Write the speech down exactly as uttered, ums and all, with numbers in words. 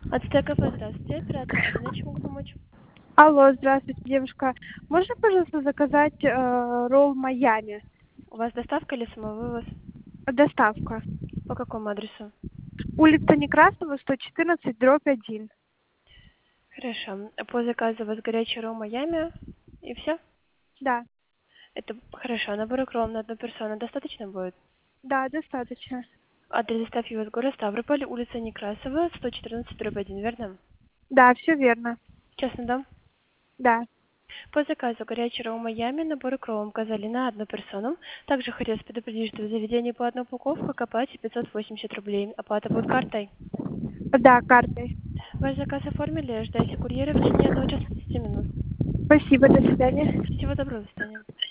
Ацтек кафе, здравствуйте. Оператор Ирина, чем могу помочь? Алло, здравствуйте, девушка. Можно, пожалуйста, заказать э, ролл Майами? У вас доставка или самовывоз? Доставка. По какому адресу? Улица Некрасова, сто четырнадцать, дробь один. Хорошо. По заказу у вас горячий ролл Майами и все? Да, Это хорошо. Набор ролл на одну персону достаточно будет? да, достаточно. Адрес доставки у вас город Ставрополь, улица Некрасова, сто четырнадцать, дробь один, верно? Да, все верно. Честно, да? Да. По заказу горячий ролл Майами, набор кровом указали на одну персону. Также хотелось предупредить, что в заведении по одной упаковке копайте пятьсот восемьдесят рублей. Оплата будет картой. Да, картой. Ваш заказ оформили, ждайте курьера в течение одного часа пятидесяти минут. Спасибо, до свидания. Всего доброго, до свидания.